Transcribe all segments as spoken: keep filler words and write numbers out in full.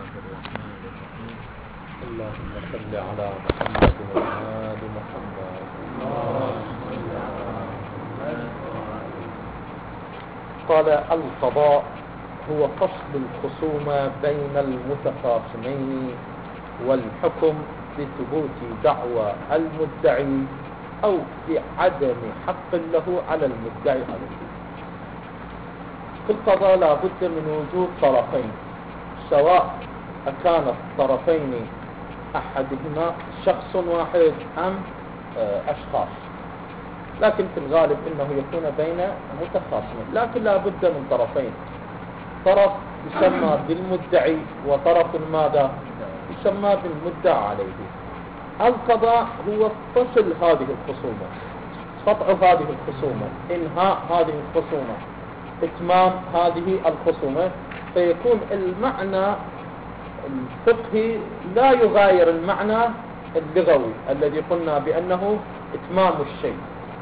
اللهم صل على محمد وآل محمد. قال القضاء هو فصل الخصومة بين المتخاصمين والحكم بثبوت دعوى المدعي أو بعدم حق له على المدعي عليه. في القضاء لا بد من وجود طرفين، سواء كان الطرفين أحدهما شخص واحد أم أشخاص، لكن في الغالب إنه يكون بين متخاصمين، لكن لا بد من طرفين، طرف يسمى بالمدعي وطرف ماذا يسمى بالمدعى عليه. القضاء هو فصل هذه الخصومة، قطع هذه الخصومة، إنهاء هذه الخصومة، إتمام هذه الخصومة، فيكون المعنى الفقهي لا يغاير المعنى اللغوي الذي قلنا بأنه إتمام الشيء.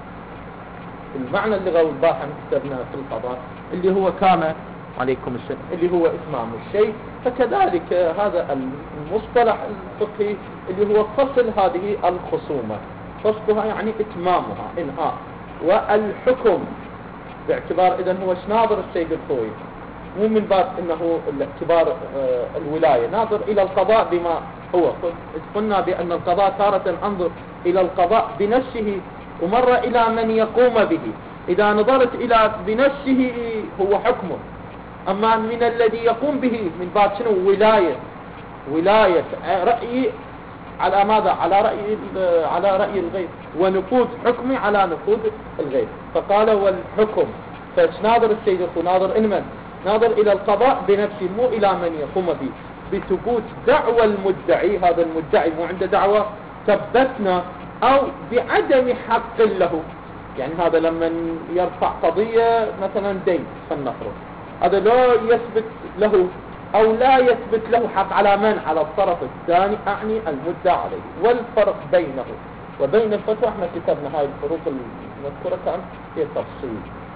المعنى اللغوي الباحث كتبنا في القضاء اللي هو كان عليكم السلام اللي هو إتمام الشيء، فكذلك هذا المصطلح الفقهي اللي هو فصل هذه الخصومة، فصلها يعني إتمامها، إنهاء. والحكم باعتبار إذن هو ناظر السيد الخوي، مو من باب إنه الاعتبار الولاية، ناظر إلى القضاء بما هو. قلنا بأن القضاء تارة أنظر إلى القضاء بنفسه ومرة إلى من يقوم به. إذا نظرت إلى بنفسه هو حكمه، أما من الذي يقوم به من باب شنو؟ ولاية، ولاية رأيي على ماذا؟ على رأي على رأي الغير، ونفوذ حكمي على نفوذ الغير. فقال والحكم، فناظر السيد الخو ناظر إنمن ناظر إلى القضاء بنفسه، مو إلى من يقوم به، بثبوت دعوى المدعي. هذا المدعي مو عنده دعوة ثبتنا، أو بعدم حق له. يعني هذا لما يرفع قضية مثلا دين فلنفرض، هذا لا يثبت له أو لا يثبت له حق على من؟ على الطرف الثاني، أعني المدعى عليه. والفرق بينه وبين الفتوى، احنا كتبنا هاي الفروق المذكورة كان في التفصيل.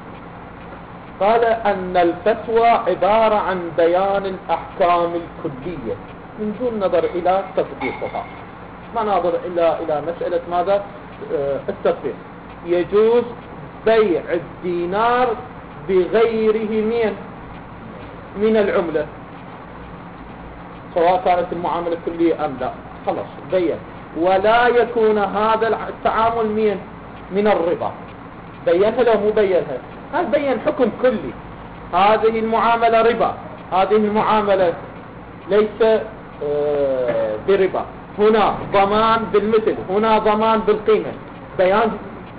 قال أن الفتوى عبارة عن بيان الأحكام الكلية من دون نظر إلى تطبيقها، ما نظر إلى إلى مسألة ماذا؟ اه التطبيق. يجوز بيع الدينار بغيره من من العملة، سواء كانت المعاملة كلية أم لا، خلاص بيان. ولا يكون هذا التعامل من من الربا، بينها لو مو بينها، هذا بين حكم كلي. هذه المعاملة ربا، هذه المعاملة ليس اه بربا، هنا ضمان بالمثل، هنا ضمان بالقيمة، بيان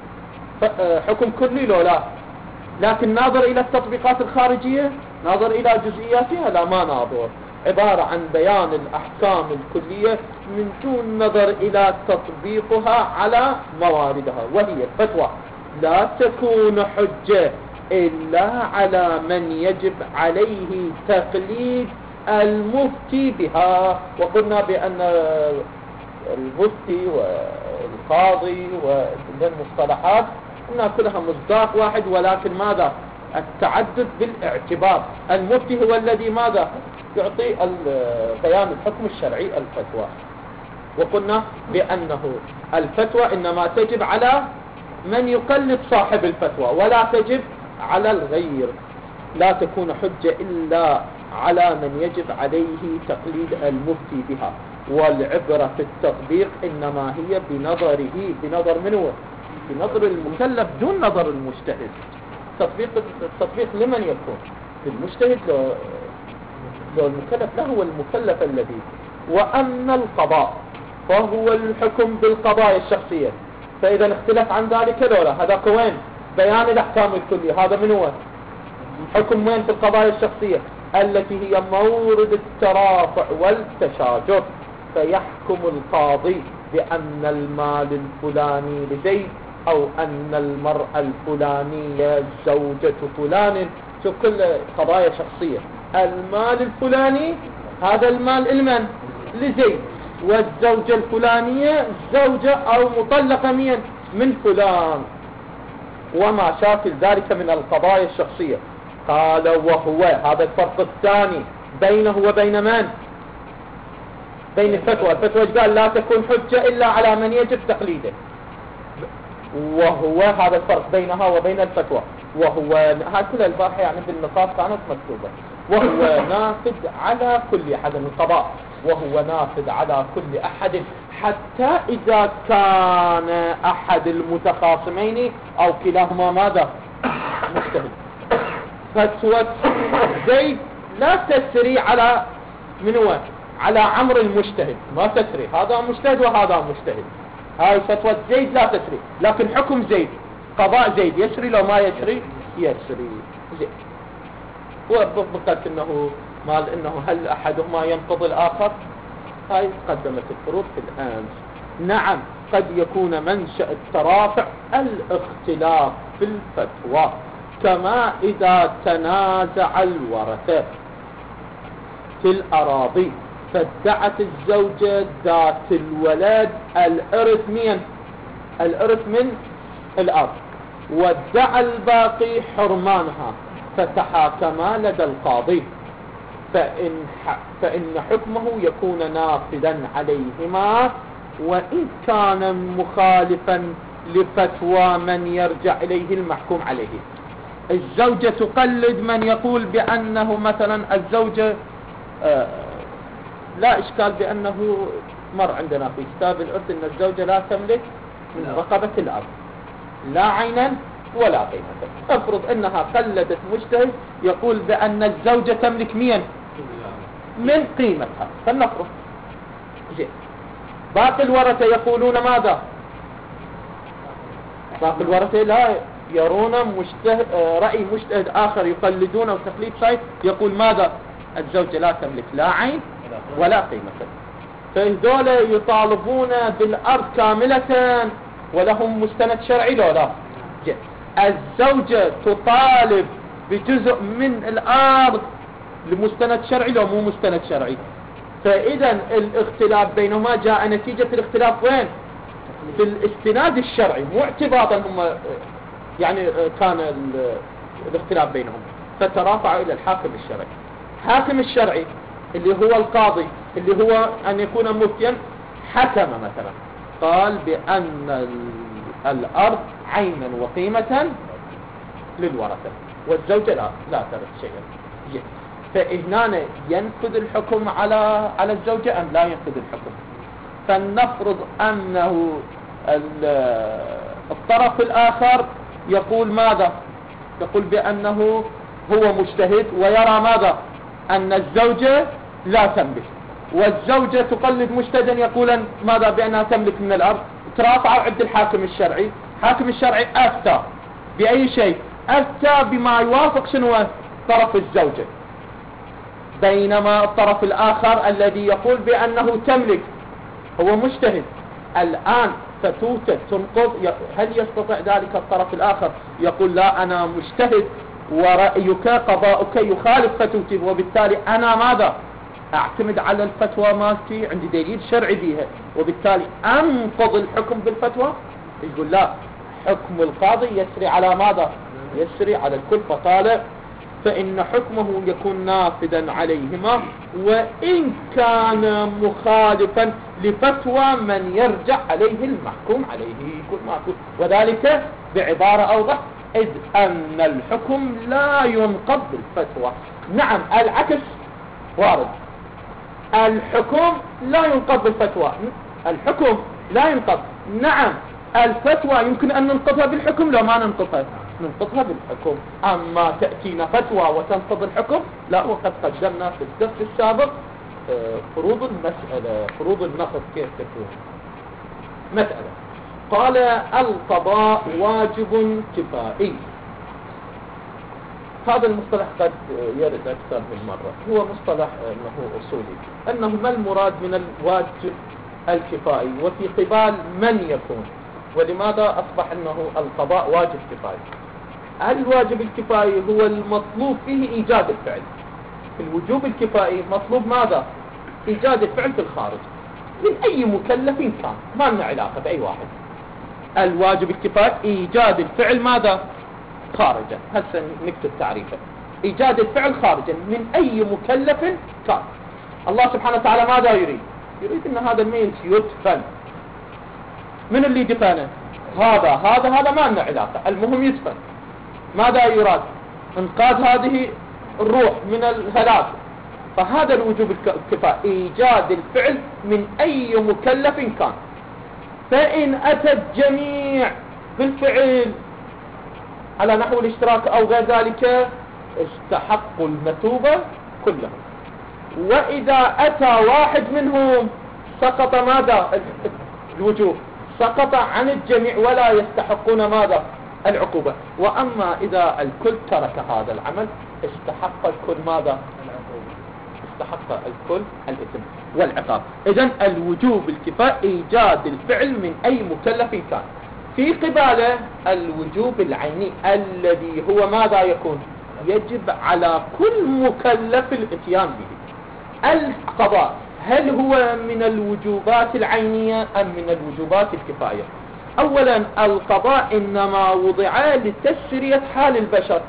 حكم كلي لو لا. لكن ناظر إلى التطبيقات الخارجية، ناظر إلى جزئياتها، لا ما ناظر. عبارة عن بيان الأحكام الكلية من دون نظر إلى تطبيقها على مواردها. وهي فتوى لا تكون حجة إلا على من يجب عليه تقليد المفتي بها. وقلنا بأن المفتي والقاضي والمصطلحات قلنا كلها مصداق واحد، ولكن ماذا؟ التعدد بالاعتبار. المفتي هو الذي ماذا؟ يعطي بيان الحكم الشرعي الفتوى. وقلنا بأنه الفتوى إنما تجب على من يقلد صاحب الفتوى، ولا تجب على الغير. لا تكون حجة إلا على من يجب عليه تقليد المفتي بها. والعبرة في التطبيق إنما هي بنظره، بنظر من هو؟ بنظر المكلف دون نظر المجتهد. تطبيق التطبيق لمن يكون؟ للمجتهد لو, لو المكلف له هو المكلف الذي. وأما القضاء فهو الحكم بالقضايا الشخصية، فإذا اختلف عن ذلك لولا هذا وين؟ بيان الأحكام الكلية. هذا من هو؟ حكم وين؟ في القضايا الشخصية التي هي مورد الترافع والتشاجر. فيحكم القاضي بأن المال الفلاني لزيد، أو أن المرأة الفلانية زوجة فلان. شوف كل قضايا شخصية. المال الفلاني هذا المال المن؟ لزيد. والزوجة الفلانية زوجة أو مطلقة من من فلان، وما شاكل ذلك من القضايا الشخصية. قال وهو هذا الفرق الثاني بينه وبين من؟ بين الفتوى الفتوى قال لا تكون حجة إلا على من يجب تقليده، وهو هذا الفرق بينها وبين الفتوى، وهو هاي كل البارحة يعني بالنقاط كانت مكتوبة، وهو نافذ على كل أحد من القضاء، وهو نافذ على كل أحد حتى إذا كان أحد المتخاصمين أو كلاهما ماذا مجتهد. فتوى زيد لا تسري على من هو على عمرو المجتهد، ما تسري، هذا مجتهد وهذا مجتهد، هاي فتوى زيد لا تسري، لكن حكم زيد قضاء زيد يسري لو ما يسري يسري زيد. وبقت انه مال انه هل احدهما ينقض الاخر، هاي قدمت الفروض في الامس. نعم قد يكون منشأ الترافع الاختلاف في الفتوى، كما اذا تنازع الورثة في الاراضي فادعت الزوجة ذات الولد الارث من الارث من الارض، وادعى الباقي حرمانها، فتحاكما لدى القاضي، فإن, فإن حكمه يكون نافذا عليهما، وإن كان مخالفا لفتوى من يرجع إليه المحكوم عليه. الزوجة تقلد من يقول بأنه مثلا الزوجة آه لا إشكال بأنه مر عندنا في كتاب الإرث أن الزوجة لا تملك من رقبة الأرض لا عينا ولا قيمة. افرض أنها قلدت مجتهد يقول بأن الزوجة تملك مين من قيمتها، فلنفرض جيد. باقي الورثة يقولون ماذا؟ باقي الورثة لا يرون مجتهد رأي مجتهد آخر يقلدونه وتقليد شيء يقول ماذا؟ الزوجة لا تملك لا عين ولا قيمة، فهذول يطالبون بالأرض كاملة ولهم مستند شرعي لو لا. جيد. الزوجة تطالب بجزء من الأرض لمستند شرعي لو مو مستند شرعي، فإذا الاختلاف بينهما جاء نتيجة الاختلاف وين؟ في الاستناد الشرعي، مو اعتباطا هم يعني كان الاختلاف بينهم، فترافعوا إلى الحاكم الشرعي. حاكم الشرعي اللي هو القاضي اللي هو أن يكون مفتيا حكم مثلا قال بأن الأرض عينا وقيمة للورثة والزوجة لا لا ترث شيئا، فهنا ينفذ الحكم على على الزوجة أم لا ينفذ الحكم؟ فلنفرض أنه الطرف الآخر يقول ماذا؟ يقول بأنه هو مجتهد ويرى ماذا؟ أن الزوجة لا تملك، والزوجة تقلد مجتهدا يقول ماذا؟ بأنها تملك من الأرض. ترافعوا عند الحاكم الشرعي، حاكم الشرعي أفتى بأي شيء؟ أفتى بما يوافق شنو؟ طرف الزوجة، بينما الطرف الآخر الذي يقول بأنه تملك هو مجتهد. الآن فتوته تنقض، هل يستطيع ذلك الطرف الآخر يقول لا أنا مجتهد ورأيك قضاؤك يخالف فتوتي وبالتالي أنا ماذا؟ أعتمد على الفتوى مالتي عندي دليل شرعي بها وبالتالي أنقض الحكم بالفتوى؟ يقول لا، حكم القاضي يسري على ماذا؟ يسري على الكل، فطالع فإن حكمه يكون نافذا عليهما وإن كان مخالفا لفتوى من يرجع عليه المحكوم عليه. يقول ماكو، وذلك بعبارة أوضح إذ أن الحكم لا ينقض بالفتوى. نعم العكس وارد، الحكم لا ينقض بالفتوى، الحكم لا ينقض. نعم الفتوى يمكن أن ننقضها بالحكم، لو ما ننقضها ننقضها بالحكم، أما تأتينا فتوى وتنقض الحكم لا. وقد قدمنا في الدرس السابق فروض المسألة، فروض النقض كيف تكون. مسألة قال القضاء واجب كفائي. هذا المصطلح قد يرد أكثر من مرة، هو مصطلح أنه أصولي، أنه ما المراد من الواجب الكفائي وفي قبال من يكون، ولماذا أصبح أنه القضاء واجب كفائي؟ الواجب الكفائي هو المطلوب فيه إيجاد الفعل. في الوجوب الكفائي مطلوب ماذا؟ إيجاد الفعل في الخارج من أي مكلف كان، ما لنا علاقة بأي واحد. الواجب الكفائي إيجاد الفعل ماذا؟ خارجا. هسه نكتب تعريفه، إيجاد الفعل خارجا من أي مكلف كان. الله سبحانه وتعالى ماذا يريد؟ يريد أن هذا الميت يدفن. من اللي دفنه؟ هذا هذا هذا ما لنا علاقة، المهم يدفن. ماذا يراد؟ انقاذ هذه الروح من الهلاك. فهذا الوجوب الكفائي، إيجاد الفعل من أي مكلف كان. فإن أتى الجميع بالفعل على نحو الاشتراك أو غير ذلك استحقوا المثوبة كلهم. وإذا أتى واحد منهم سقط ماذا؟ الوجوب سقط عن الجميع ولا يستحقون ماذا؟ العقوبة. وأما إذا الكل ترك هذا العمل استحق الكل ماذا؟ استحق الكل الإثم والعقاب. إذن الوجوب الكفائي إيجاد الفعل من أي مكلف كان. في قباله الوجوب العيني الذي هو ماذا يكون؟ يجب على كل مكلف الاتيان به. القضاء هل هو من الوجوبات العينية أم من الوجوبات الكفائية؟ أولا القضاء إنما وضع لتسرية حال البشر،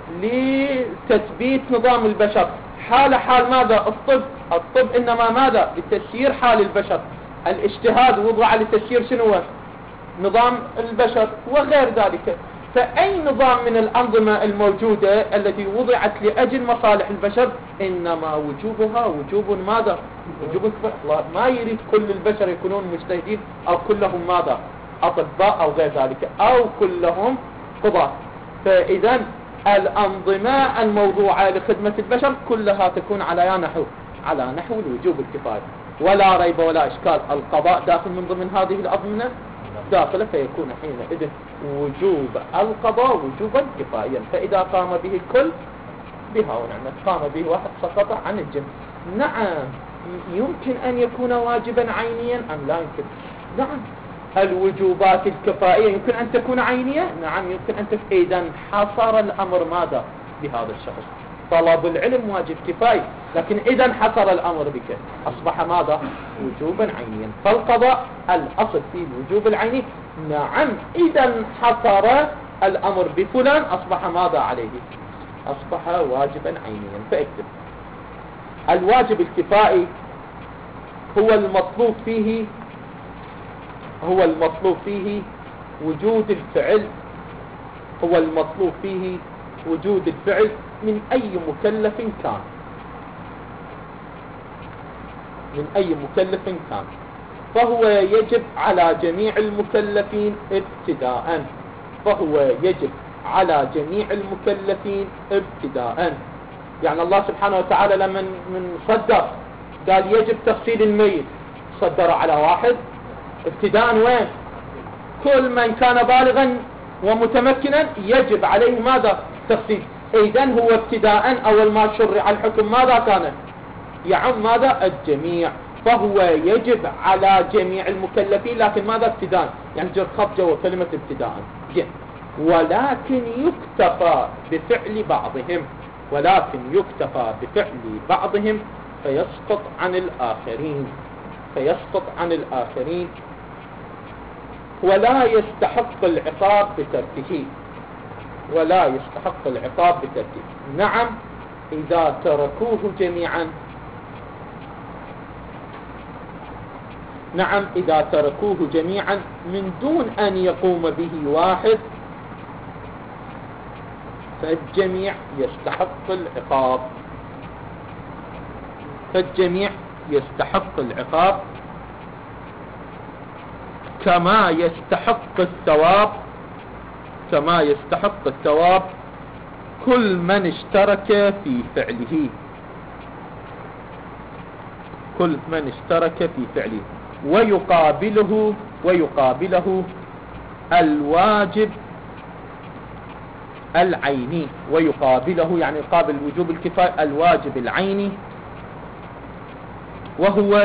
لتثبيت نظام البشر حال حال ماذا؟ الطب. الطب إنما ماذا؟ لتسيير حال البشر. الاجتهاد وضع لتسيير شنو؟ نظام البشر وغير ذلك. فأي نظام من الأنظمة الموجودة التي وضعت لأجل مصالح البشر إنما وجوبها وجوب ماذا؟ وجوب كفائي. الله ما يريد كل البشر يكونون مجتهدين أو كلهم ماذا؟ أطباء أو غير ذلك أو كلهم قضاة. فإذا الأنظمة الموضوعة لخدمة البشر كلها تكون على نحو على نحو الوجوب الكفائي. ولا ريب ولا إشكال القضاء داخل من ضمن هذه الأنظمة داخله، فيكون حينئذ وجوب القضاء وجوبا كفائيا. فإذا قام به الكل بها ونعمت، قام به واحد سقط عن الجميع. نعم يمكن أن يكون واجبا عينيا أم لا يمكن؟ نعم الوجوبات الكفائية يمكن أن تكون عينية، نعم يمكن أن تكون. إذا حصر الأمر ماذا بهذا الشخص؟ طلب العلم واجب كفائي، لكن إذا حصر الأمر بك أصبح ماذا؟ وجوبا عينيا. فالقضاء الأصل فيه الوجوب العيني. نعم إذا حصر الأمر بفلان أصبح ماذا عليه؟ أصبح واجبا عينيا. فاكتب الواجب الكفائي هو المطلوب فيه هو المطلوب فيه وجود الفعل هو المطلوب فيه وجود الفعل من أي مكلف كان من أي مكلف كان فهو يجب على جميع المكلفين ابتداء فهو يجب على جميع المكلفين ابتداء. يعني الله سبحانه وتعالى لما من صدر قال يجب تغسيل الميت، صدر على واحد ابتداء. وين؟ كل من كان بالغا ومتمكنا يجب عليه ماذا؟ تغسيل. إذن هو ابتداء أول ما شرع الحكم ماذا كان؟ يعم ماذا؟ الجميع. فهو يجب على جميع المكلفين، لكن ماذا؟ ابتداء. يعني جر خط جوا كلمة ابتداء. ولكن يكتفى بفعل بعضهم ولكن يكتفى بفعل بعضهم فيسقط عن الآخرين فيسقط عن الآخرين ولا يستحق العقاب بتركه ولا يستحق العقاب بتركه. نعم إذا تركوه جميعا نعم إذا تركوه جميعا من دون أن يقوم به واحد فالجميع يستحق العقاب فالجميع يستحق العقاب كما يستحق الثواب كما يستحق الثواب كل من اشترك في فعله كل من اشترك في فعله ويقابله ويقابله الواجب العيني ويقابله يعني يقابل وجوب الكفاية الواجب العيني، وهو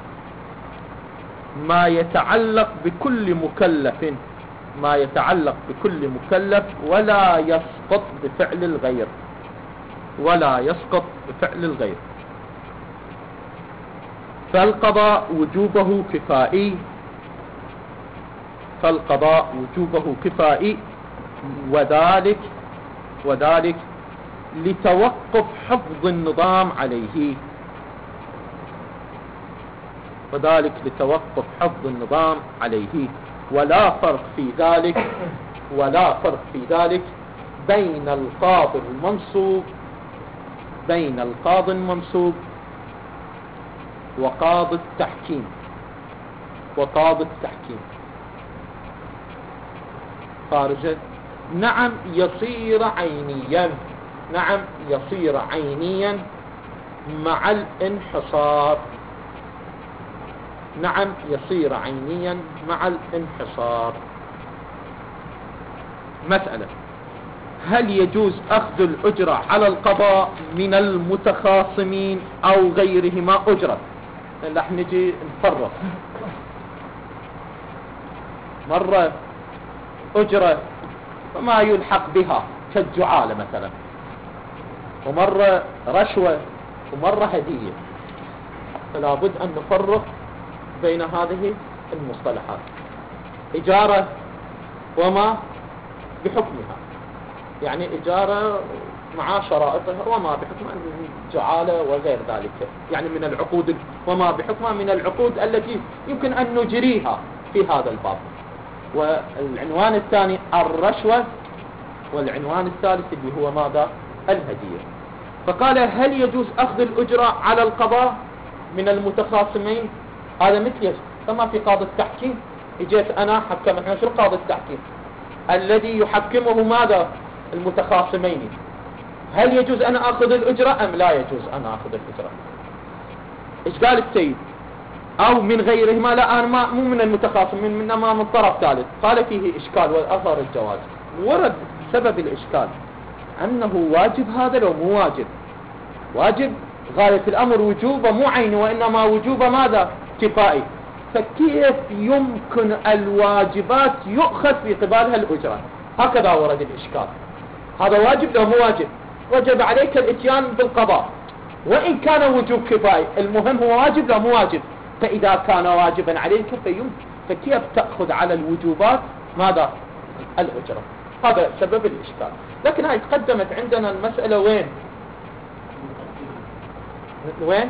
ما يتعلق بكل مكلف ما يتعلق بكل مكلف ولا يسقط بفعل الغير ولا يسقط بفعل الغير. فالقضاء وجوبه كفائي فالقضاء وجوبه كفائي وذلك وذلك لتوقف حفظ النظام عليه وذلك لتوقف حفظ النظام عليه. ولا فرق في ذلك ولا فرق في ذلك بين القاضي المنصوب بين القاضي المنصوب وقاضي التحكيم وقاضي التحكيم خارجه. نعم يصير عينيا نعم يصير عينيا مع الانحصار نعم يصير عينيا مع الانحصار. مسألة: هل يجوز أخذ الأجرة على القضاء من المتخاصمين أو غيرهما أجرة؟ رح نجي نفرق. مرة أجرة وما يلحق بها كالجعالة مثلا، ومرة رشوة، ومرة هدية. فلا بد أن نفرق بين هذه المصطلحات. إجارة وما بحكمها، يعني إجارة مع شرائطها وما بحكمها جعالة وغير ذلك، يعني من العقود وما بحكمها من العقود التي يمكن أن نجريها في هذا الباب. والعنوان الثاني الرشوة، والعنوان الثالث اللي هو ماذا؟ الهدية. فقال: هل يجوز أخذ الأجرة على القضاء من المتخاصمين؟ هذا مثل كما في قاضي التحكيم، اجيت أنا حكم. احنا شو قاضي التحكيم؟ الذي يحكمه ماذا؟ المتخاصمين. هل يجوز أنا أخذ الأجرة أم لا يجوز أنا أخذ الأجرة؟ إيش قال السيد؟ أو من غيرهما؟ لا، أنا ما مو من المتخاصمين، من أمام الطرف ثالث. قال: فيه إشكال والأظهر الجواز. ورد سبب الإشكال أنه واجب هذا لو مو واجب. واجب غاية الأمر وجوبه مو عينه، وإنما وجوبه ماذا؟ كفائي. فكيف يمكن الواجبات يؤخذ في قبالها الأجرة؟ هكذا ورد الإشكال. هذا واجب لو مو واجب، وجب عليك الاتيان بالقضاء وإن كان وجوب كفائي، المهم هو واجب لو مو واجب. فإذا كان واجبا عليك فيم فكيف تأخذ على الوجوبات ماذا؟ الأجرة. هذا سبب الإشكال. لكن هاي تقدمت عندنا المسألة وين؟ وين؟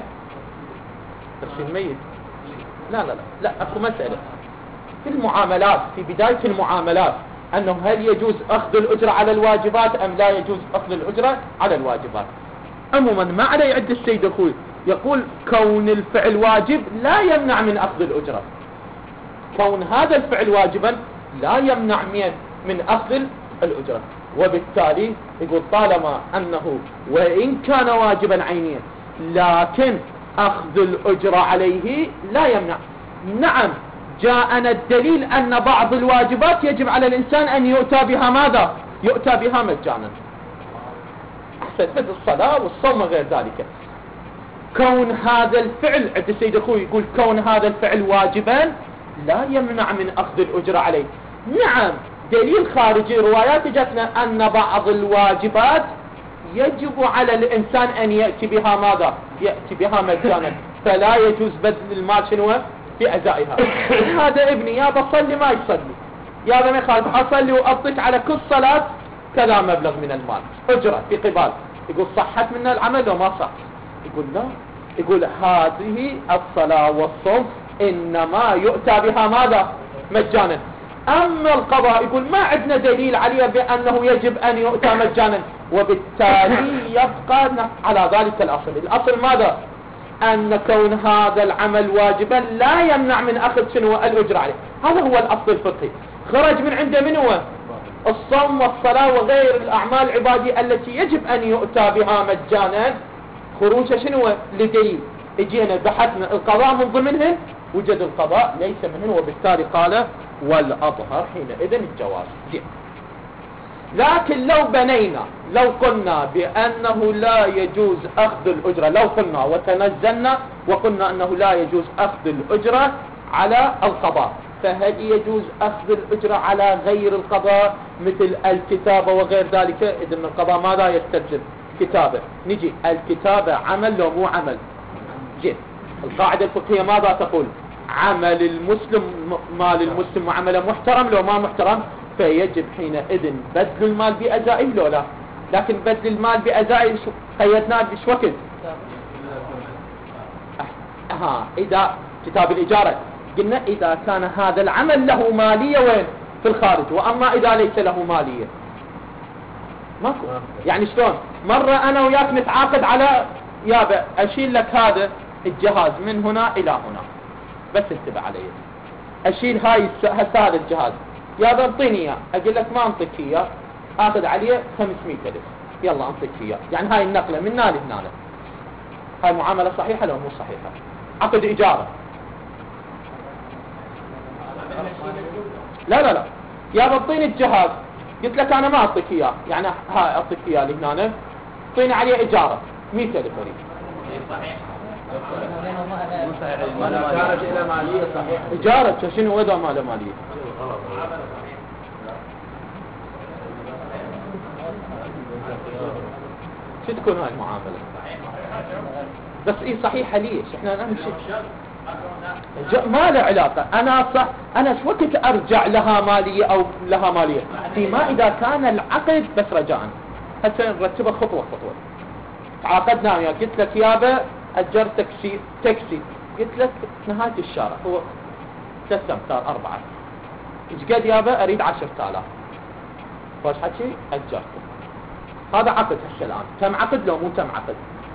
ترشيد ميت؟ لا لا لا لا أكو مسألة في المعاملات، في بداية المعاملات، أنه هل يجوز أخذ الأجرة على الواجبات أم لا يجوز أخذ الأجرة على الواجبات. عموما ما عليه يعد السيد أخوي، يقول كون الفعل واجب لا يمنع من أخذ الأجرة. كون هذا الفعل واجبا لا يمنع من أخذ الأجرة، وبالتالي يقول طالما أنه وإن كان واجبا عينيا لكن أخذ الأجرة عليه لا يمنع. نعم جاءنا الدليل أن بعض الواجبات يجب على الإنسان أن يؤتى بها ماذا؟ يؤتى بها مجانا، أحسن، مثل الصلاة والصوم وغير ذلك. كون هذا الفعل عند السيد أخوي يقول كون هذا الفعل واجبا لا يمنع من أخذ الأجرة عليه. نعم دليل خارجي، روايات جاتنا أن بعض الواجبات يجب على الإنسان أن يأتي بها ماذا؟ يأتي بها مجانا، فلا يجوز بذل المال شنو في أدائها. هذا ابني يا بصلي ما يصلي، يا ابني خالد أصلي وأضيك على كل صلاة كذا مبلغ من المال أجرة في قبال. يقول صحت منا العمل وما صح؟ يقول لا، يقول هذه الصلاة والصوم إنما يؤتى بها ماذا؟ مجانا. أما القضاء يقول ما عندنا دليل عليه بأنه يجب أن يؤتى مجانا، وبالتالي يبقى على ذلك الأصل. الأصل ماذا؟ أن كون هذا العمل واجبا لا يمنع من أخذ شنو الأجر عليه. هذا هو الأصل الفقهي. خرج من عنده من هو؟ الصوم والصلاة وغير الأعمال العبادية التي يجب أن يؤتى بها مجانا، خروج شنو لدليل. اجينا بحثنا القضاء من ضمنهن، وجد القضاء ليس منهن، وبالتالي قال والأظهر حينئذ الجواز. زين. لكن لو بنينا، لو قلنا بأنه لا يجوز أخذ الأجرة، لو قلنا وتنزلنا وقلنا أنه لا يجوز أخذ الأجرة على القضاء، فهل يجوز أخذ الأجرة على غير القضاء مثل الكتابة وغير ذلك؟ إذن القضاء ماذا يستلزم؟ كتابة. نجي الكتابة عمل لو مو عمل؟ جيد. القاعدة الفقهية ماذا تقول؟ عمل المسلم مال المسلم وعمله محترم لو ما محترم، فيجب حينئذ بذل المال بأدائه لو لا. لكن بذل المال بأدائه قيدناه بش وقت؟ ها إذا كتاب الإجارة قلنا إذا كان هذا العمل له مالية وين في الخارج، وأما إذا ليس له مالية ماكو. يعني شلون مرة أنا وياك نتعاقد على يابا أشيل لك هذا الجهاز من هنا إلى هنا، بس انتبه علي، أشيل هاي هذا الجهاز يابا انطيني إياه، أقول لك ما أنطيك إياه، آخذ عليه خمسمية ألف، يلا أنطيك إياه. يعني هاي النقلة من هنا لهنا، هاي معاملة صحيحة لو مو صحيحة؟ عقد إجارة. لا لا لا يابا انطيني الجهاز، قلت لك أنا ما أعطيك إياه، يعني هاي أعطيك إياه لهنا، انطيني عليه إجارة مية ألف أريد. كانت إلى مالية صحيحة. إجارة شنو وضع ماله مالية؟ شو تكون هاي المعاملة؟ بس إيه صحيحة ليش؟ إحنا أهم شيء ما له علاقة. أنا صح أنا شو وقت أرجع لها مالية أو لها مالية؟ فيما إذا كان العقد بس رجاءً. هسه نرتبها خطوة خطوة. تعاقدنا وياك، قلت لك يابا أجر تاكسي تاكسي، قلت لك نهاية الشارع هو ثلاثة أمتار أربعة، إيش قد يابا أريد عشرة آلاف، فاش حكي أجرته. هذا عقد هسه الآن، تم عقد لو مو تم عقد؟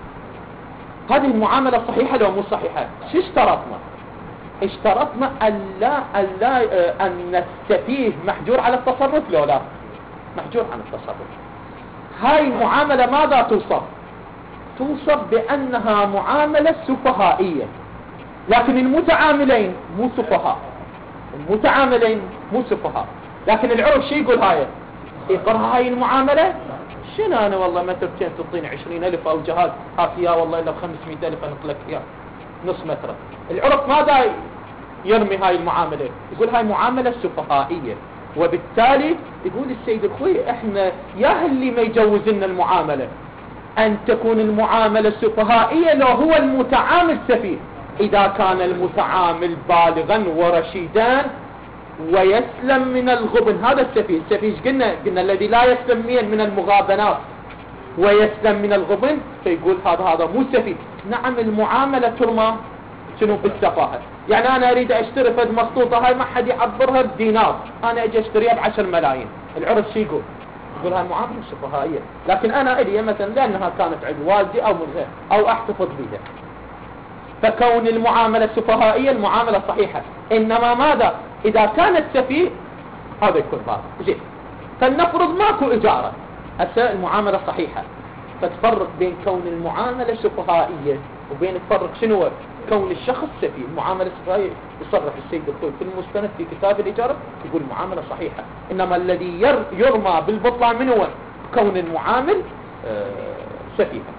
هذه المعاملة صحيحة لو مو صحيحة؟ شو اشترطنا؟ اشترطنا ألا ألا أن السفيه محجور على التصرف لو لا؟ محجور عن التصرف. هاي المعاملة ماذا توصف؟ توصف بأنها معاملة سفهائية، لكن المتعاملين مو سفهاء، المتعاملين مو سفهاء، لكن العرف شو يقول؟ هاي يقرها هاي المعاملة شنو أنا والله مترتين تعطيني عشرين ألف أو جهاز هات إياه والله إلا بخمسمية ألف أنطلق إياه نص متر. العرف ماذا يرمي هاي المعاملة؟ يقول هاي معاملة سفهائية، وبالتالي يقول السيد الخوي احنا يا اللي ما يجوز لنا المعاملة أن تكون المعاملة سفهائية لو هو المتعامل سفيه. إذا كان المتعامل بالغا ورشيدا ويسلم من الغبن، هذا السفيه. السفيه قلنا قلنا الذي لا يسلم من المغابنات ويسلم من الغبن، فيقول هذا هذا مو سفيه. نعم المعاملة ترمى شنو بالسفاهة. يعني أنا أريد أشتري فد مخطوطة هاي ما حد يعبرها بدينار، أنا أجي أشتريها بعشر ملايين، العرف شو يقول؟ يقول هاي معاملة سفهائية. لكن أنا إلي مثلا لأنها كانت عند والدي أو من أو أحتفظ بها، فكون المعاملة سفهائية المعاملة صحيحة. إنما ماذا إذا كان السفيه هذا يكون باطل. زين فلنفرض ماكو إجارة، هسه المعاملة صحيحة، فتفرق بين كون المعاملة سفهائية وبين تفرق شنو كون الشخص سفيه. المعاملة السفهائية يصرح السيد الخوي في المستند في كتاب الإجارة يقول معاملة صحيحة. إنما الذي يرمى بالبطلان من هو كون المعامل آه سفيها.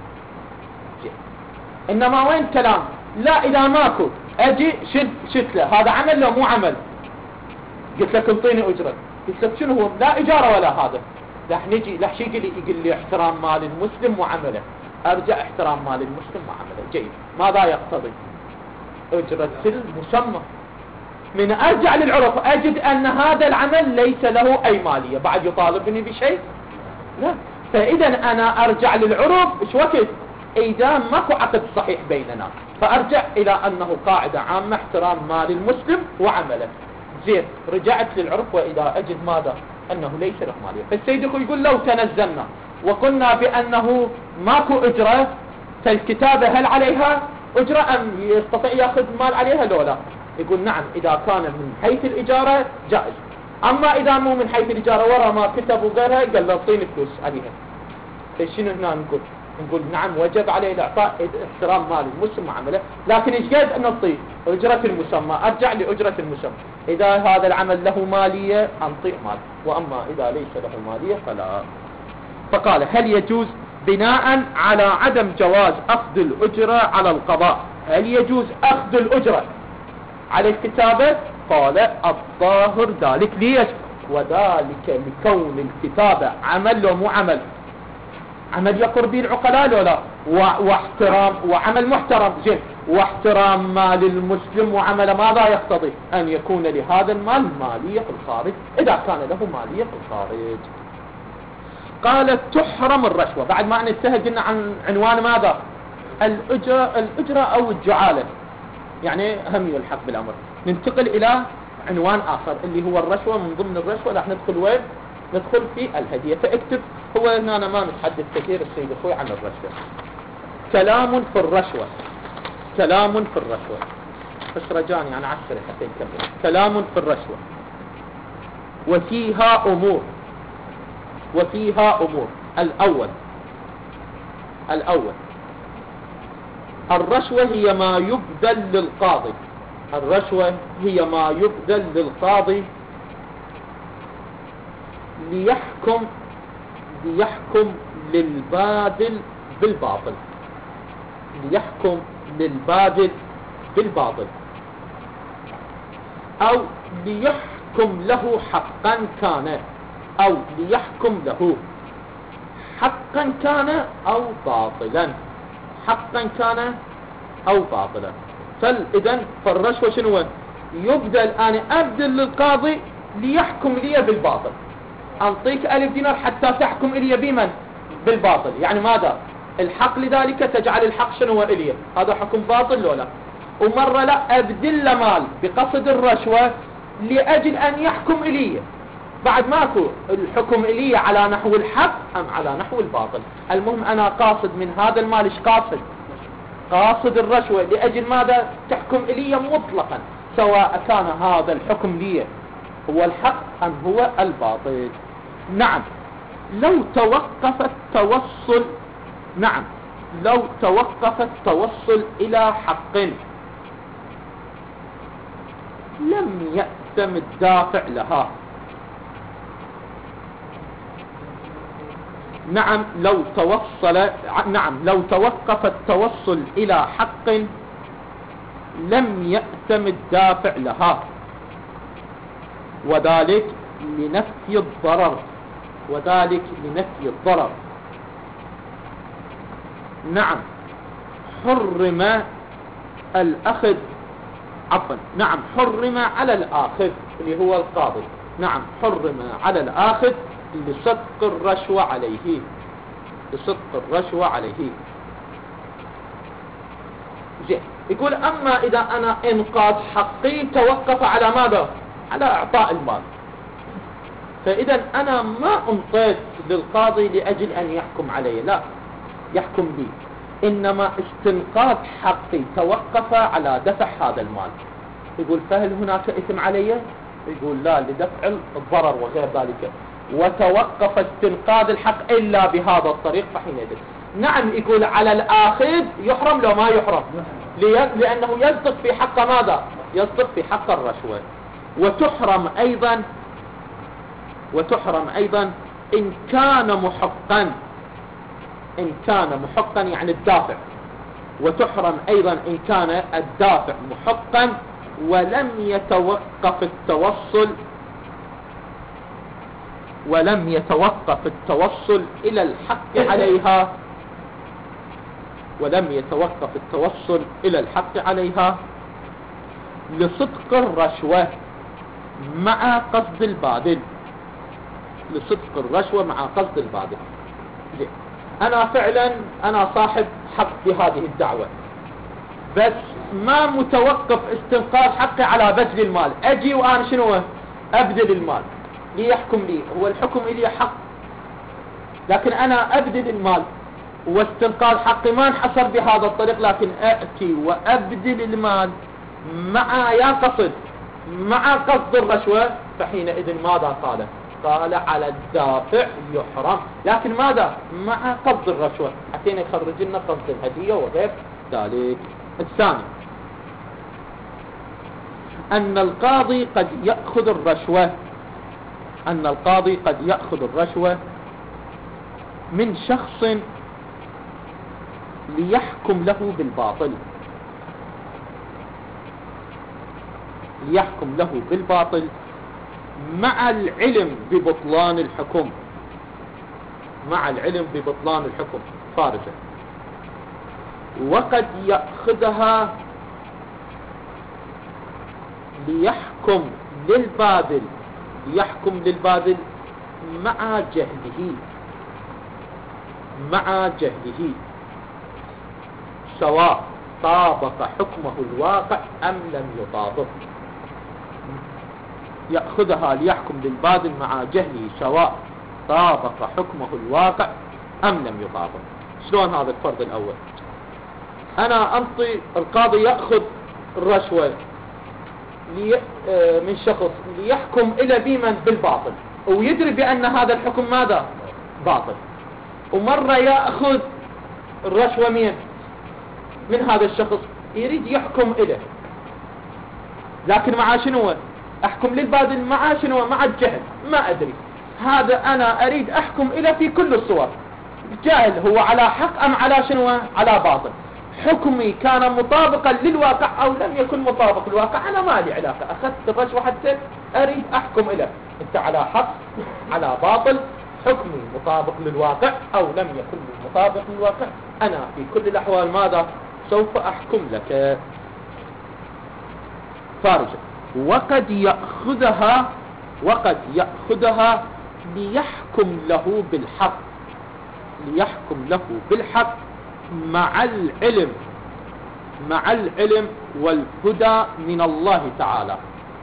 إنما وين كلام لا إذا ماكو أجي شد شتله هذا عمل لو مو عمل، قلت لك انطيني أجرة، قلت لك شنو هو لا إجارة ولا هذا، راح نجي راح شي يقول لي يقول لي احترام مال المسلم وعمله، أرجع احترام مال المسلم وعمله. جيد، ماذا يقتضي؟ أجرة المسمى. من أرجع للعرف أجد أن هذا العمل ليس له أي مالية، بعد يطالبني بشيء؟ لا. فإذا أنا أرجع للعرف إيش وقت؟ إذا ماكو عقد صحيح بيننا، فأرجع إلى أنه قاعدة عامة احترام مال المسلم وعمله. زين، رجعت للعرف وإذا أجد ماذا؟ أنه ليس له مالية. فالسيد يقول لو تنزلنا وقلنا بأنه ماكو أجرة، فالكتابة هل عليها أجرة أم يستطيع يأخذ مال عليها لو لا؟ يقول نعم إذا كان من حيث الإجارة جائز، أما إذا مو من حيث الإجارة ورا ما كتب وغيرها قال له اعطيني فلوس عليها. فشنو هنا نقول؟ نقول نعم وجب عليه الإعطاء احترام مال المسلم وعمله، لكن ايش قد نعطيه؟ أجرة المسمى. أرجع لأجرة المسمى، إذا هذا العمل له مالية أنطيه مال، وأما إذا ليس له مالية فلا. فقال هل يجوز بناء على عدم جواز أخذ الأجرة على القضاء، هل يجوز أخذ الأجرة على الكتابة؟ قال الظاهر ذلك. ليش؟ وذلك لكون الكتابة عمل ومو عمل، عمل يقر به العقلاء لو لا، واحترام وعمل محترم. زين، واحترام مال المسلم وعمل ماذا يقتضي؟ أن يكون لهذا المال مالية في الخارج إذا كان له مالية في الخارج. قالت تحرم الرشوة. بعد ما انتهى قلنا عن عنوان ماذا؟ الأجرة, الأجرة أو الجعالة. يعني هم يلحق بالأمر. ننتقل إلى عنوان آخر اللي هو الرشوة. من ضمن الرشوة راح ندخل وين؟ ندخل في الهدية. فاكتب، هو هنا أنا ما متحدث كثير السيد أخوي عن الرشوة. كلام في الرشوة، كلام في الرشوة، بس رجاني أنا عشرة حتى نكمل. كلام في الرشوة وفيها أمور، وفيها أمور. الأول الأول الرشوة هي ما يبذل للقاضي، الرشوة هي ما يبذل للقاضي ليحكم ليحكم للبادل بالباطل، ليحكم للبادل بالباطل، أو ليحكم له حقا كان، أو ليحكم له حقا كان أو باطلا، حقا كان أو باطلا. فإذن فالرشوة شنو؟ يبدل أنا أبدل للقاضي ليحكم لي بالباطل، أنطيك ألف دينار حتى تحكم إلي بمن؟ بالباطل. يعني ماذا؟ الحق لذلك تجعل الحق شنو إلي؟ هذا حكم باطل ولا؟ ومرة لا، أبدل مال بقصد الرشوة لأجل أن يحكم إلي، بعد ماكو الحكم إلي على نحو الحق أم على نحو الباطل. المهم أنا قاصد من هذا المال، إيش قاصد؟ قاصد الرشوة لأجل ماذا؟ تحكم إلي مطلقا، سواء كان هذا الحكم لي هو الحق أم هو الباطل. نعم لو توقف التوصل، نعم لو توقف التوصل إلى حق لم يأتم الدافع لها. نعم لو توصل نعم لو توقف التوصل إلى حق لم يأتم الدافع لها، وذلك لنفي الضرر، وذلك لنفي الضرر. نعم حرم الأخذ، عفوا نعم حرم على الآخذ اللي هو القاضي، نعم حرم على الآخذ لصدق الرشوة عليه، لصدق الرشوة عليه. زين، يقول أما إذا أنا إنقاذ حقي توقف على ماذا؟ على إعطاء المال، فإذا أنا ما أنطيت للقاضي لأجل أن يحكم علي، لا يحكم لي، إنما استنقاذ حقي توقف على دفع هذا المال. يقول فهل هناك إثم علي؟ يقول لا، لدفع الضرر وغير ذلك، وتوقف استنقاذ الحق إلا بهذا الطريق فحينئذ نعم يقول على الآخذ يحرم لو ما يحرم، لأنه يصدق في حق ماذا؟ يصدق في حق الرشوة. وتحرم أيضا وتحرم أيضا إن كان محقا، إن كان محقا يعني الدافع، وتحرم أيضا إن كان الدافع محقا ولم يتوقف التوصل ولم يتوقف التوصل إلى الحق عليها، ولم يتوقف التوصل إلى الحق عليها لصدق الرشوة مع قصد البادل، لصدق الرشوة مع قصد البادل. أنا فعلا أنا صاحب حق في هذه الدعوة، بس ما متوقف استنقاذ حقي على بذل المال، أجي وأنا شنو أبذل المال ليحكم لي، هو الحكم إلي حق، لكن أنا أبذل المال واستنقاذ حقي ما انحصر بهذا الطريق، لكن أأتي وأبذل المال مع ينقصد مع قصد الرشوة، فحينئذ ماذا قال؟ قال على الدافع يحرم، لكن ماذا؟ مع قصد الرشوة، حتى يخرج لنا قصد الهدية وغير ذلك. الثاني أن القاضي قد يأخذ الرشوة، أن القاضي قد يأخذ الرشوة من شخص ليحكم له بالباطل، ليحكم له بالباطل مع العلم ببطلان الحكم، مع العلم ببطلان الحكم خارجا. وقد يأخذها ليحكم للباذل، ليحكم للباذل مع جهله، مع جهله، سواء طابق حكمه الواقع أم لم يطابق. يأخذها ليحكم بالباطل مع جهله سواء طابق حكمه الواقع أم لم يطابق. شلون هذا الفرض الأول؟ أنا أنطي القاضي يأخذ الرشوة لي من شخص ليحكم إلى بمن بالباطل، ويدري بأن هذا الحكم ماذا؟ باطل. ومرة يأخذ الرشوة من من هذا الشخص يريد يحكم إليه، لكن مع شنو؟ أحكم للباطل مع شنو؟ مع الجهل. ما أدري هذا أنا أريد أحكم إليه في كل الصور، جاهل هو على حق أم على شنو؟ على باطل. حكمي كان مطابقا للواقع أو لم يكن مطابق للواقع، أنا ما لي علاقة. أخذت الرشوة حتى أريد أحكم إليه، أنت على حق على باطل، حكمي مطابق للواقع أو لم يكن مطابق للواقع، أنا في كل الأحوال ماذا؟ سوف أحكم لك. فارجة. وقد يأخذها وقد يأخذها ليحكم له بالحق ليحكم له بالحق مع العلم مع العلم والهدى من الله تعالى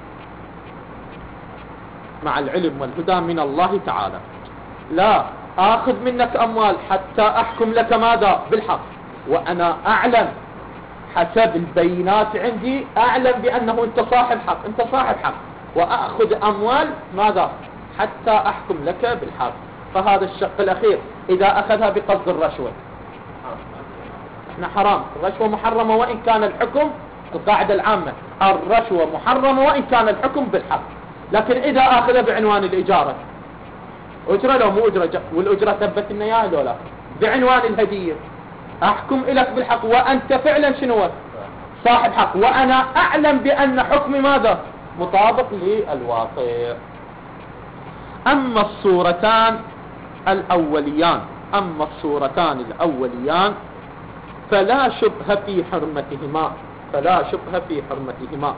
مع العلم والهدى من الله تعالى. لا آخذ منك أموال حتى أحكم لك ماذا؟ بالحق، وأنا أعلم حسب البينات عندي أعلم بأنه أنت صاحب حق أنت صاحب حق وأخذ أموال ماذا؟ حتى أحكم لك بالحق. فهذا الشق الأخير إذا أخذها بقصد الرشوة احنا حرام. الرشوة محرمة وإن كان الحكم، القاعدة العامة الرشوة محرمة وإن كان الحكم بالحق. لكن إذا أخذها بعنوان الإجارة، أجرة لو مو أجرة، والأجرة ثبت لنا إياها لو لا، بعنوان الهدية، أحكم إليك بالحق وأنت فعلا شنو؟ صاحب حق، وأنا أعلم بأن حكمي ماذا؟ مطابق للواقع. أما الصورتان الأوليان أما الصورتان الأوليان فلا شبهة في حرمتهما فلا شبهة في حرمتهما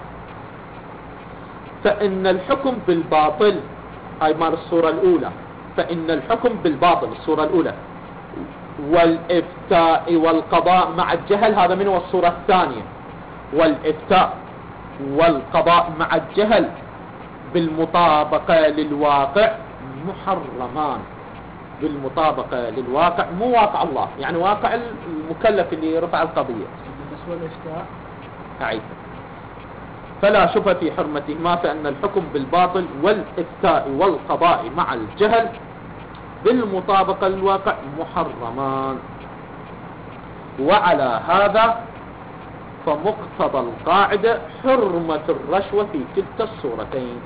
فإن الحكم بالباطل، هاي مال الصورة الأولى، فإن الحكم بالباطل الصورة الأولى والإفتاء والقضاء مع الجهل، هذا من هو الصورة الثانية، والإفتاء والقضاء مع الجهل بالمطابقة للواقع محرمان. بالمطابقة للواقع، مو واقع الله، يعني واقع المكلف اللي رفع القضية. بالنسبة للإفتاء أعيد. فلا شبهة في حرمتهما فإن الحكم بالباطل والإفتاء والقضاء مع الجهل بالمطابقة للواقع محرمان. وعلى هذا فمقتضى القاعدة حرمة الرشوة في كلتا الصورتين.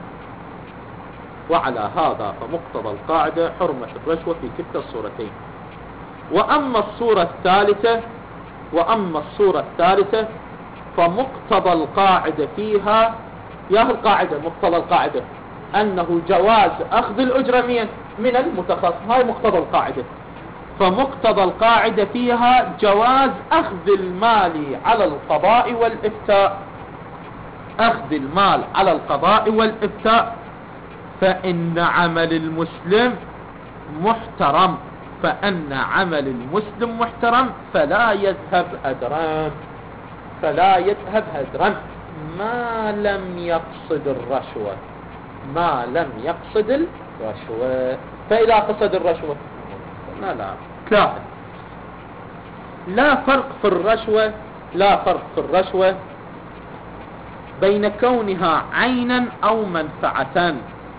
وعلى هذا فمقتضى القاعدة حرمة الرشوة في كلتا الصورتين. وأما الصورة الثالثة وأما الصورة الثالثة فمقتضى القاعدة فيها، يا القاعدة مقتضى القاعدة أنه جواز أخذ الأجرة من من المتخصص، هاي مقتضى القاعدة. فمقتضى القاعدة فيها جواز أخذ المال على القضاء والإفتاء أخذ المال على القضاء والإفتاء فإن عمل المسلم محترم فأن عمل المسلم محترم فلا يذهب هدرا فلا يذهب هدرا ما لم يقصد الرشوة ما لم يقصد الرشوة. فإذا قصد الرشوة لا لا لا لا فرق في الرشوة لا فرق في الرشوة بين كونها عينا أو منفعة.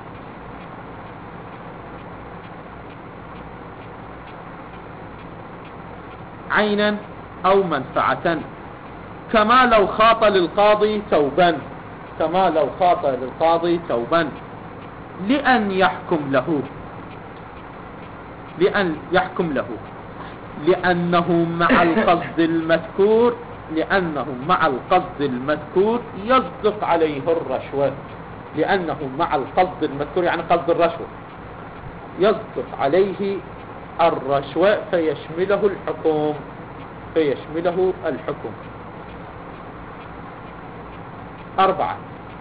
عينا أو منفعة كما لو خاط للقاضي ثوبا كما لو خاط للقاضي ثوبا لأن يحكم له لأن يحكم له لأنه مع القصد المذكور لأنه مع القصد المذكور يصدق عليه الرشوة لأنه مع القصد المذكور يعني قصد الرشوة يصدق عليه الرشوة فيشمله الحكم فيشمله الحكم. أربعة.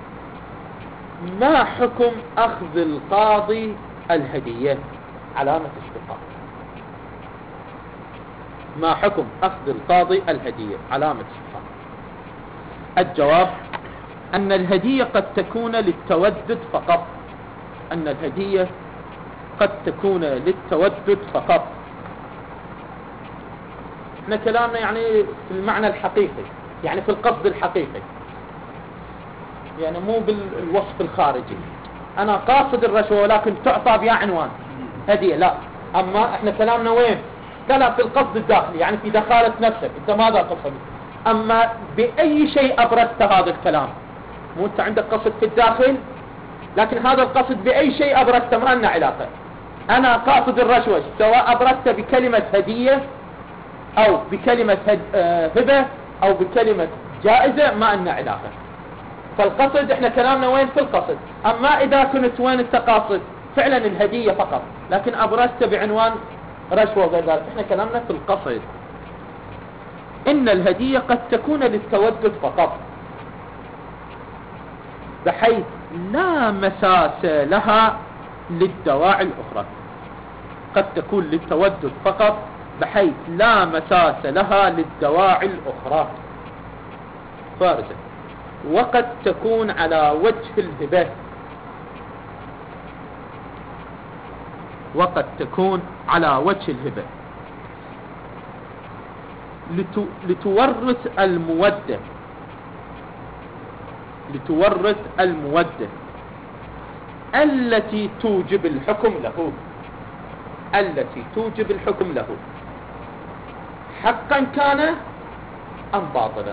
ما حكم أخذ القاضي الهدية؟ علامة اشتقاق. ما حكم أخذ القاضي الهدية؟ علامة استفهام. الجواب أن الهدية قد تكون للتودد فقط، أن الهدية قد تكون للتودد فقط. احنا كلامنا يعني في المعنى الحقيقي، يعني في القصد الحقيقي، يعني مو بالوصف الخارجي. أنا قاصد الرشوة ولكن تعطى بها عنوان هدية، لا. أما احنا كلامنا وين؟ لا لا في القصد الداخلي، يعني في دخالة نفسك انت ماذا قصد. أما بأي شيء أبرزت هذا الكلام، مو انت عندك قصد في الداخل، لكن هذا القصد بأي شيء أبرزته ما لنا علاقة. أنا قاصد الرشوة سواء أبرزت بكلمة هدية أو بكلمة هبة أو بكلمة جائزة ما لنا علاقة. فالقصد احنا كلامنا وين؟ في القصد. أما إذا كنت وين التقاصد فعلا الهدية فقط، لكن أبرزت بعنوان رشوة وغير ذلك، احنا كلامنا في القصد. إن الهدية قد تكون للتودد فقط بحيث لا مساس لها للدواعي الأخرى. قد تكون للتودد فقط بحيث لا مساس لها للدواعي الأخرى. فارزة. وقد تكون على وجه الهبة، وقد تكون على وجه الهبة لتو لتورث المودة، لتورث المودة التي توجب الحكم له، التي توجب الحكم له حقا كان أم باطلا،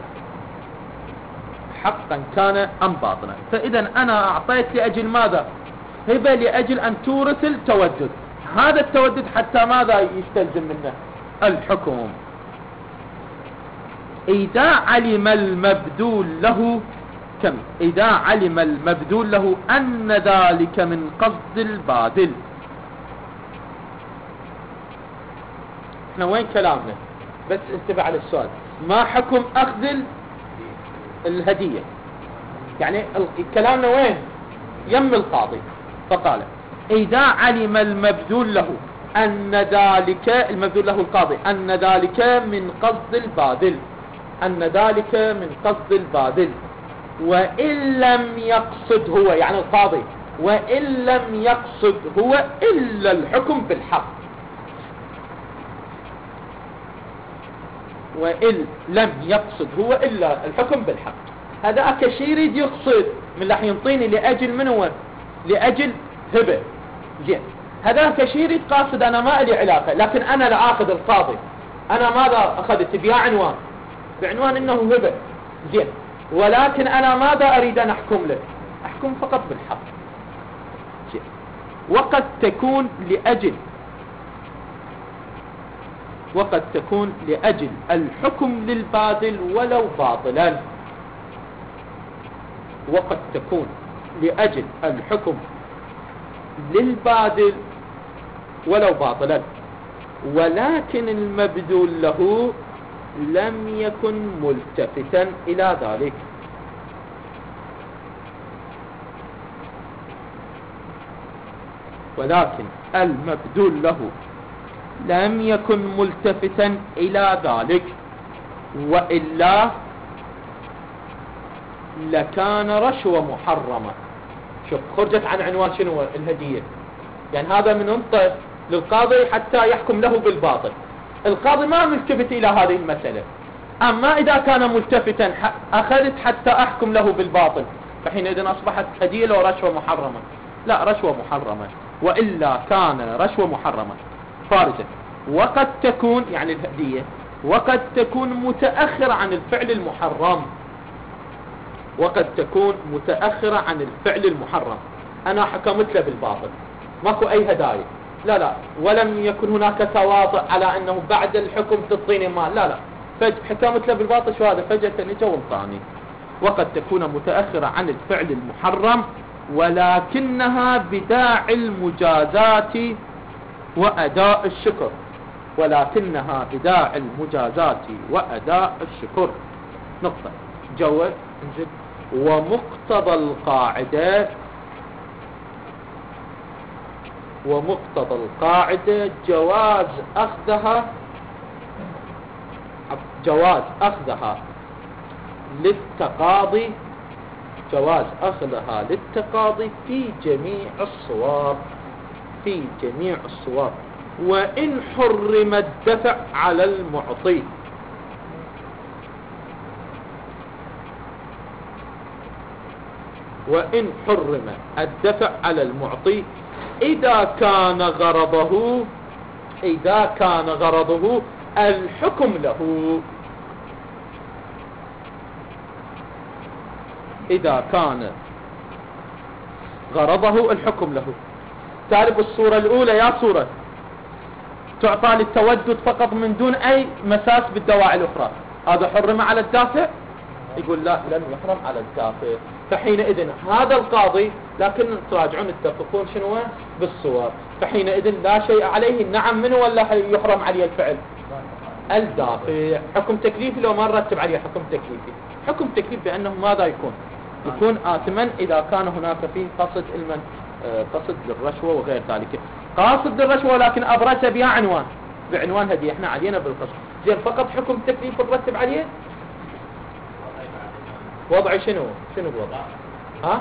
حقا كان أم باطلا. فإذا أنا أعطيت لأجل ماذا؟ هبة لأجل أن تورث التودد. هذا التودد حتى ماذا يستلزم منه؟ الحكم. إذا علم المبذول له كم إذا علم المبذول له أن ذلك من قصد الباذل. احنا وين كلامنا؟ بس انتبه على السؤال. ما حكم أخذ الهدية؟ يعني كلامنا وين؟ يم القاضي. فقال إذا علم المبذول له أن ذلك، المبذول له القاضي، أن ذلك من قصد الباذل، أن ذلك من قصد الباذل، وإن لم يقصد هو، يعني القاضي، وإن لم يقصد هو إلا الحكم بالحق، وإن لم يقصد هو إلا الحكم بالحق. هذاك شيء يريد يقصد من راح ينطيني لأجل من هو؟ لأجل هبة. زين، هذاك شيء يريد قاصد، أنا ما لي علاقة، لكن أنا لا آخذ القاضي، أنا ماذا أخذت بيا عنوان، بعنوان إنه هبة. زين، ولكن أنا ماذا أريد أن أحكم له؟ أحكم فقط بالحق. زين، وقد تكون لأجل وقد تكون لأجل الحكم للباذل ولو باطلا، وقد تكون لأجل الحكم للباذل ولو باطلا، ولكن المبذول له لم يكن ملتفتا إلى ذلك. ولكن المبذول له لم يكن ملتفتا إلى ذلك، وإلا لكان رشوة محرمة. شوف، خرجت عن عنوان شنو الهدية، يعني هذا من انطى للقاضي حتى يحكم له بالباطل. القاضي ما ملتفت إلى هذه المسألة. أما إذا كان ملتفتا أخذت حتى أحكم له بالباطل، فحينئذ أصبحت هدية لو رشوة محرمة. لا، رشوة محرمة، وإلا كان رشوة محرمة. فارجة. وقد تكون، يعني الهدية، وقد تكون متأخرة عن الفعل المحرم، وقد تكون متأخرة عن الفعل المحرم. أنا حكمت له بالباطل، ماكو أي هدايا، لا لا، ولم يكن هناك تواطؤ على أنه بعد الحكم تعطيني مال، لا لا، فحكمت له بالباطل. شو هذا؟ فجأة جو ثاني. وقد تكون متأخرة عن الفعل المحرم، ولكنها بداعي المجازات وأداء الشكر، ولكنها بداعي المجازات وأداء الشكر. نقطة. جواب انجد. ومقتضى القاعدة ومقتضى القاعدة جواز أخذها جواز أخذها للتقاضي جواز أخذها للتقاضي في جميع الصور في جميع الصور وإن حرم الدفع على المعطي. وإن حرم الدفع على المعطي إذا كان غرضه إذا كان غرضه الحكم له إذا كان غرضه الحكم له. تعرف الصورة الأولى يا صورة تعطى للتودد فقط من دون أي مساس بالدواعي الأخرى، هذا حرم على الدافع؟ يقول لا لن يحرم على الدافع. فحينئذ هذا القاضي، لكن تراجعون تتفقون شنو بالصور، فحينئذ لا شيء عليه. نعم منه ولا يحرم عليه الفعل؟ الدافع. حكم تكليفي لو ما نرتب عليه حكم تكليفي، حكم تكليف بأنه ماذا يكون يكون آثما إذا كان هناك فيه قصد المن قصد للرشوة وغير ذلك. قاصد للرشوة لكن أبرز بها عنوان بعنوان هدية، احنا علينا بالقصد زين، فقط حكم تكليف نرتب عليه وضع شنو شنو الوضع؟ ها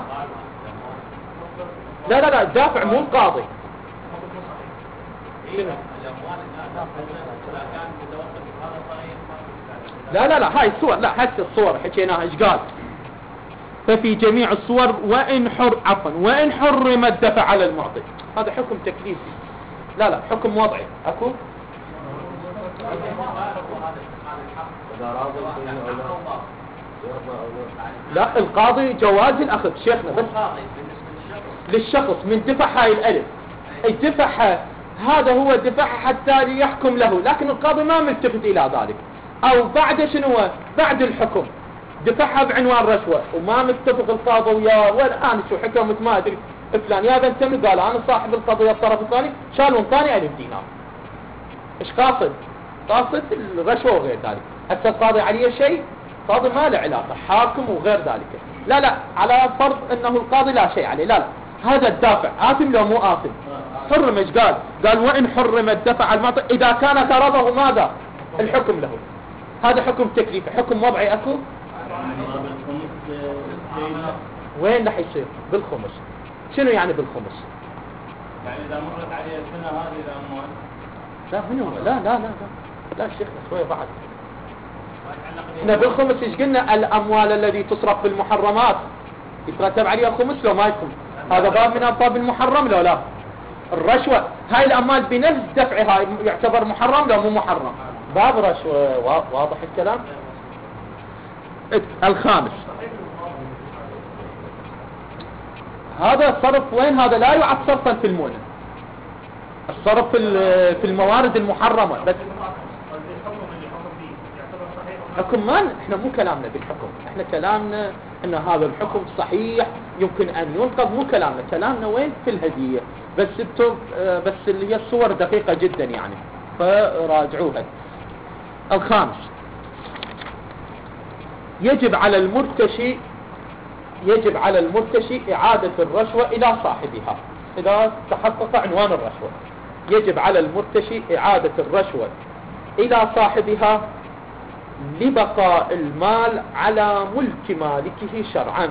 لا لا لا الدافع مو القاضي. شنو؟ لا لا لا هاي الصور، لا حتى الصور حكيناها ايش قال؟ ففي جميع الصور وإن حر عفوا وإن حرم الدفع على المعطي، هذا حكم تكليفي. لا لا حكم وضعي اكو. لا القاضي جواز الأخذ شيخنا بس للشخص من دفع هاي الألف الدفع هذا هو دفع حتى يحكم له، لكن القاضي ما ملتفت إلى ذلك، أو بعد شنو بعد الحكم دفعها بعنوان رشوة وما متفق القاضي وياه والآن شو حكمت ما أدري فلان يا بنت من قال أنا صاحب القضية الطرف الثاني شالوا ثاني ألف دينار. إيش قاصد؟ قاصد الرشوة وغير ذلك. حتى القاضي عليه شيء؟ القاضي ما له علاقة، حاكم وغير ذلك. لا لا على فرض أنه القاضي لا شيء عليه. لا لا هذا الدافع آثم لو مو آثم؟ حرم. إيش قال؟ قال وإن حرم الدفع على المعطي إذا كان غرضه ماذا؟ الحكم له. هذا حكم تكليفي. حكم وضعي أكو؟ وين رح يصير؟ بالخمس. شنو يعني بالخمس؟ يعني إذا مرت عليه السنة هذه الأموال لا منو لا لا لا لا لا الشيخ شوية بعد. احنا بالخمس ايش قلنا؟ الأموال التي تصرف في المحرمات يترتب عليها الخمس لو ما يكون، هذا باب من أبواب المحرم لو لا. الرشوة هاي الأموال بنفس دفعها يعتبر محرم لو مو محرم؟ باب رشوة. واضح الكلام؟ الخامس هذا الصرف وين؟ هذا لا يعد صرفا في المؤنة، الصرف في الموارد المحرمة بس. حكم ما احنا مو كلامنا بالحكم، احنا كلامنا ان هذا الحكم صحيح يمكن ان ينقض، مو كلامنا كلامنا وين في الهدية بس. بس اللي هي الصور دقيقة جدا يعني فراجعوها. الخامس يجب على المرتشي يجب على المرتشي إعادة الرشوة إلى صاحبها إذا تحقق عنوان الرشوة. يجب على المرتشي إعادة الرشوة إلى صاحبها لبقاء المال على ملك مالكه شرعا.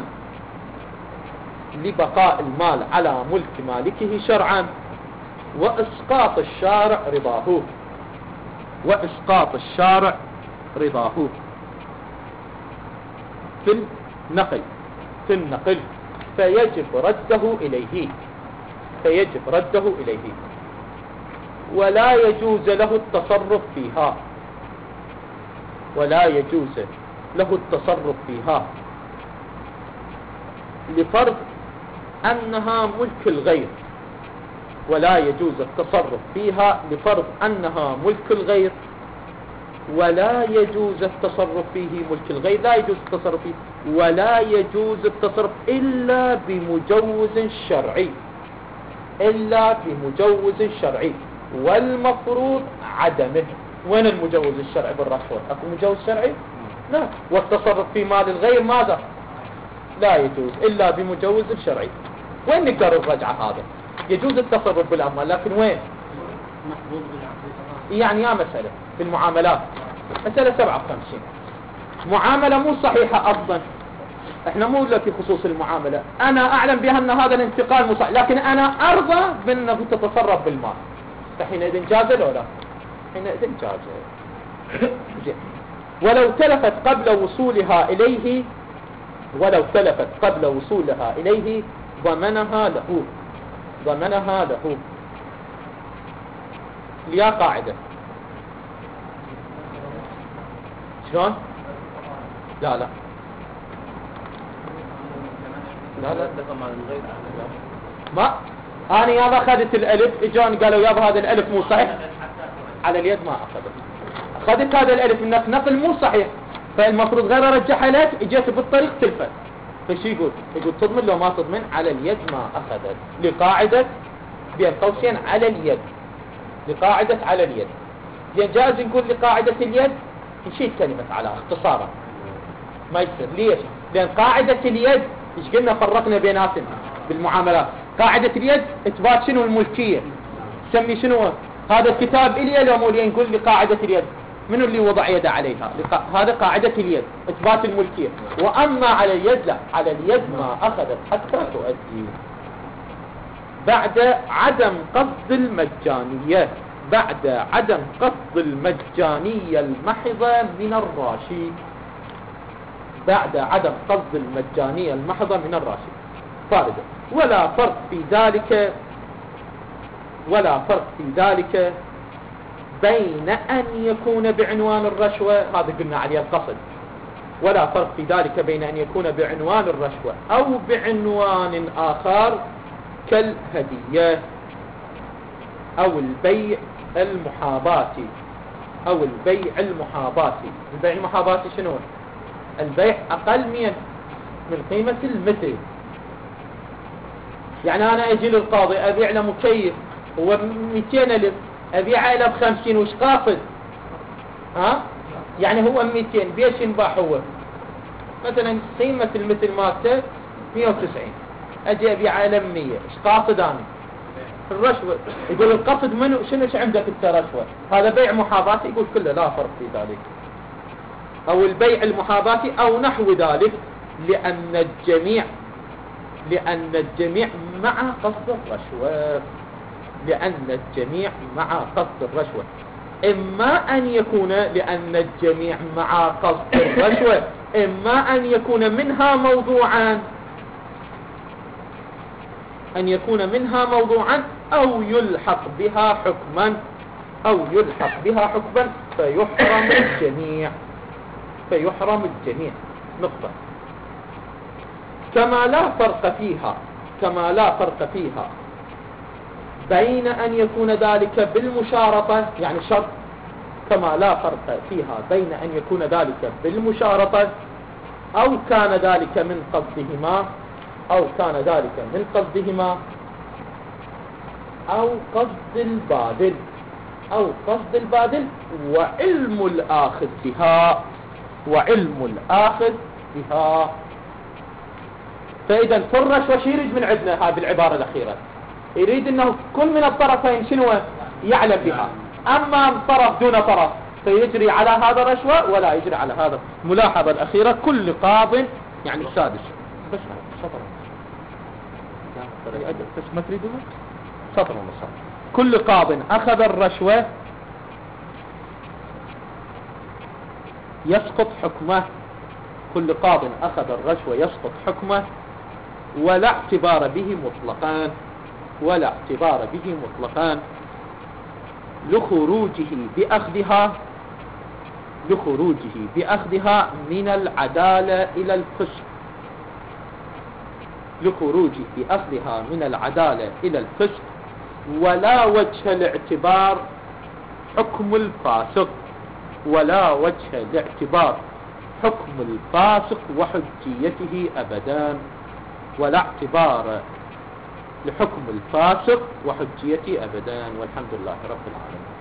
لبقاء المال على ملك مالكه شرعا وإسقاط الشارع رضاه. وإسقاط الشارع رضاه في النقل في النقل فيجب رده إليه فيجب رده إليه ولا يجوز له التصرف فيها ولا يجوز له التصرف فيها لفرض أنها ملك الغير. ولا يجوز التصرف فيها لفرض أنها ملك الغير ولا يجوز التصرف فيه ملك الغير لا يجوز التصرف فيه ولا يجوز التصرف إلا بمجوز شرعي إلا بمجوز شرعي والمفروض عدمه. وين المجوز الشرعي بالرشوة؟ أكو مجوز شرعي؟ لا. والتصرف في مال الغير ماذا؟ لا يجوز إلا بمجوز شرعي. وين نقدر الرجعة هذا؟ يجوز التصرف بالأموال لكن وين؟ يعني يا مسألة في المعاملات مسألة سبعة وخمسين، معاملة مو صحيحة أصلا. احنا مو في خصوص المعاملة، انا اعلم بها ان هذا الانتقال مو صحيح، لكن انا ارضى بانه تتصرف بالمال، فحينئذ جاز لو لا؟ حينئذ جاز. ولو تلفت قبل وصولها اليه ولو تلفت قبل وصولها اليه ضمنها له ضمنها له ليا قاعدة. شلون؟ لا لا لا لا ما انا يابا اخذت الالف، اجاني قالوا يابا هذا الالف مو صحيح، على اليد ما اخذت، اخذت هذا الالف انك نقل مو صحيح، فالمفروض غير ارجعها لك، اجيت بالطريق تلفت، فشي يقول يقول تضمن لو ما تضمن على اليد ما اخذت، لقاعدة بين قوسين على اليد، لقاعدة على اليد. زين جائز نقول لقاعدة اليد، نشيل كلمة على اختصارا ما يصير. ليش؟ لان قاعدة اليد ايش قلنا فرقنا بيناتنا بالمعاملات، قاعدة اليد اثبات شنو؟ الملكية. سمي شنو هذا الكتاب الي لو مو لي، نقول لقاعدة اليد منو اللي وضع يده عليها؟ لقا... هذا قاعدة اليد اثبات الملكية. واما على اليد لا، على اليد ما اخذت حتى تؤدي. بعد عدم قصد المجانية، بعد عدم قصد المجانية المحضة من الراشي، بعد عدم قصد المجانية المحضة من الراشي فارغة. ولا فرق في ذلك ولا فرق في ذلك بين أن يكون بعنوان الرشوة، هذا قلنا عليه القصد، ولا فرق في ذلك بين أن يكون بعنوان الرشوة أو بعنوان آخر كالهدية أو البيع المحاباتي أو البيع المحاباتي. البيع المحاباتي شنو؟ البيع أقل من من قيمة المثل. يعني أنا أجي للقاضي أبيع له مكيف هو مئتين ألف، أبيعه له بخمسين، وش قاصد؟ ها؟ يعني هو مئتين، بيش ينباع هو مثلا قيمة المثل مالته مئة وتسعين، أجي أبيعه له مية، إيش قاصد أنا؟ الرشوة. يقول القصد منو؟ شنو إيش عندك أنت رشوة؟ هذا بيع محاباتي، يقول كله لا فرق في ذلك. أو البيع المحاباتي أو نحو ذلك، لأن الجميع لأن الجميع مع قصد الرشوة لأن الجميع مع قصد الرشوة إما أن يكون لأن الجميع مع قصد الرشوة إما أن يكون منها موضوعا أن يكون منها موضوعا أو يلحق بها حكما أو يلحق بها حكما فيحرم الجميع فيحرم الجميع. نقطة. كما لا فرق فيها كما لا فرق فيها بين أن يكون ذلك بالمشارطة، يعني شرط، كما لا فرق فيها بين أن يكون ذلك بالمشارطة أو كان ذلك من قصدهما أو كان ذلك من قصدهما أو قصد البادل أو قصد البادل وعلم الآخذ بها وعلم الآخذ بها. فإذا فرش وش يريد من عندنا هذه العبارة الأخيرة؟ يريد أنه كل من الطرفين شنو يعلم بها، أما طرف دون طرف فيجري على هذا رشوة ولا يجري على هذا. ملاحظة الأخيرة كل قاض يعني السادس بس سطر بس ما تريدون سطر ونص. كل قاض أخذ الرشوة يسقط حكمه كل قاض أخذ الرشوة يسقط حكمه ولا اعتبار به مطلقا ولا اعتبار به مطلقا لخروجه بأخذها لخروجه بأخذها من العدالة إلى الفسق لخروجه بأخذها من العدالة إلى الفسق ولا وجه لاعتبار حكم الفاسق ولا وجه لاعتبار حكم الفاسق وحجيته أبدا ولا اعتبار لحكم الفاسق وحجيته أبدا. والحمد لله رب العالمين.